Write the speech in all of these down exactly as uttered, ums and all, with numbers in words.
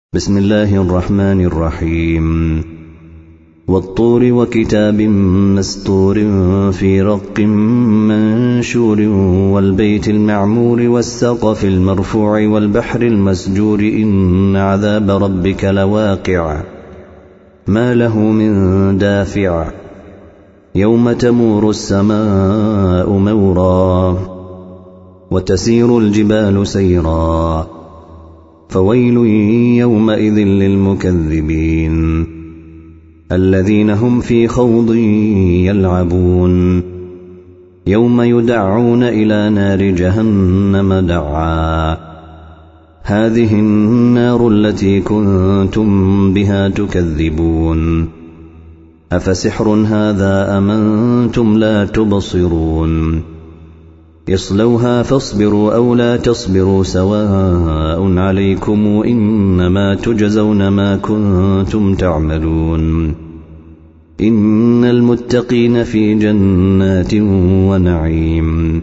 بسم الله الرحمن الرحيم والطور وكتاب مستور في رق منشور والبيت المعمور والسقف المرفوع والبحر المسجور إن عذاب ربك لواقع ما له من دافع يوم تمور السماء مورا وتسير الجبال سيرا فويل يومئذ للمكذبين الذين هم في خوض يلعبون يوم يدعون إلى نار جهنم دعا هذه النار التي كنتم بها تكذبون أفسحر هذا أم أنتم لا تبصرون اصلوها فاصبروا أو لا تصبروا سواء عليكم إنما تجزون ما كنتم تعملون إن المتقين في جنات ونعيم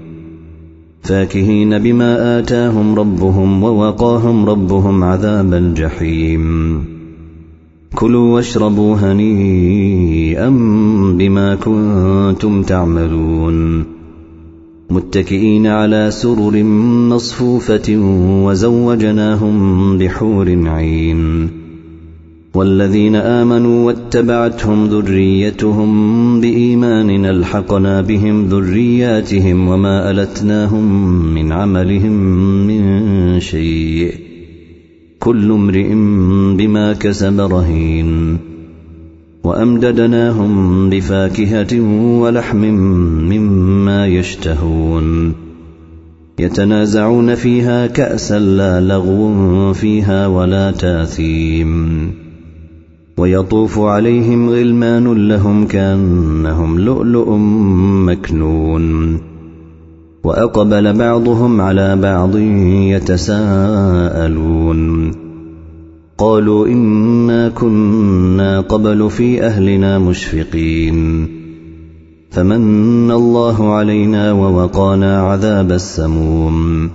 فاكهين بما آتاهم ربهم ووقاهم ربهم عذاب الجحيم كلوا واشربوا هنيئا بما كنتم تعملون متكئين على سرر مصفوفة وزوجناهم بحور عين والذين آمنوا واتبعتهم ذريتهم بإيمان ألحقنا بهم ذرياتهم وما ألتناهم من عملهم من شيء كل امرئ بما كسب رهين وأمددناهم بفاكهة ولحم مما يشتهون يتنازعون فيها كأسا لا لغو فيها ولا تاثيم ويطوف عليهم غلمان لهم كأنهم لؤلؤ مكنون وأقبل بعضهم على بعض يتساءلون قالوا إنا كنا قبل في أهلنا مشفقين فمن الله علينا ووقانا عذاب السموم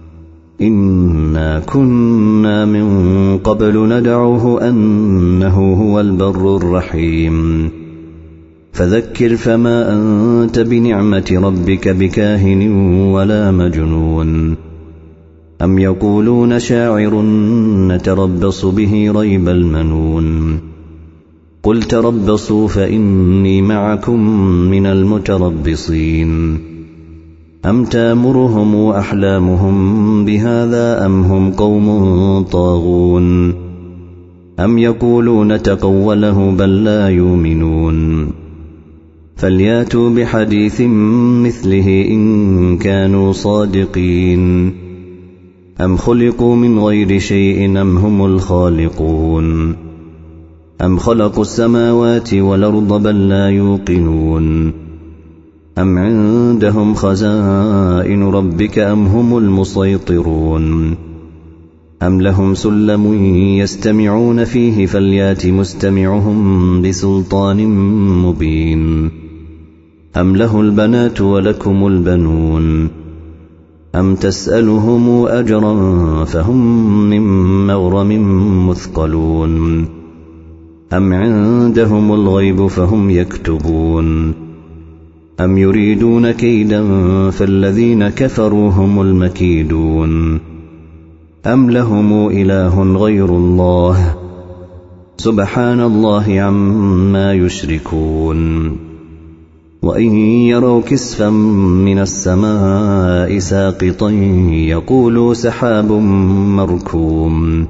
إنا كنا من قبل ندعوه أنه هو البر الرحيم فذكر فما أنت بنعمة ربك بكاهن ولا مجنون أم يقولون شاعر نتربص به ريب المنون قل تربصوا فإني معكم من المتربصين أم تامرهم أحلامهم بهذا أم هم قوم طاغون أم يقولون تقوله بل لا يؤمنون فلياتوا بحديث مثله إن كانوا صادقين أم خلقوا من غير شيء أم هم الخالقون أم خلقوا السماوات والأرض بل لا يوقنون أم عندهم خزائن ربك أم هم المسيطرون أم لهم سلم يستمعون فيه فليات مستمعهم بسلطان مبين أم له البنات ولكم البنون أم تسألهم أجرا فهم من مغرم مثقلون أم عندهم الغيب فهم يكتبون أم يريدون كيدا فالذين كفروا هم المكيدون أم لهم إله غير الله سبحان الله عما يشركون وإن يروا كسفا من السماء ساقطا يقولوا سحاب مركوم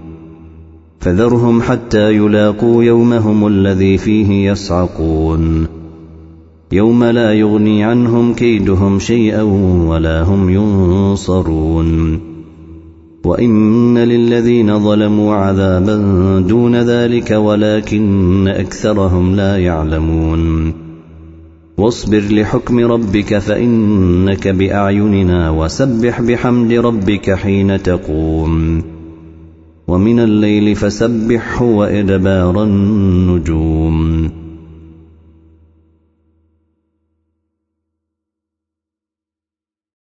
فذرهم حتى يلاقوا يومهم الذي فيه يصعقون يوم لا يغني عنهم كيدهم شيئا ولا هم ينصرون وإن للذين ظلموا عذابا دون ذلك ولكن أكثرهم لا يعلمون واصبر لحكم ربك فإنك بأعيننا وسبح بحمد ربك حين تقوم ومن الليل فسبحه وإدبار النجوم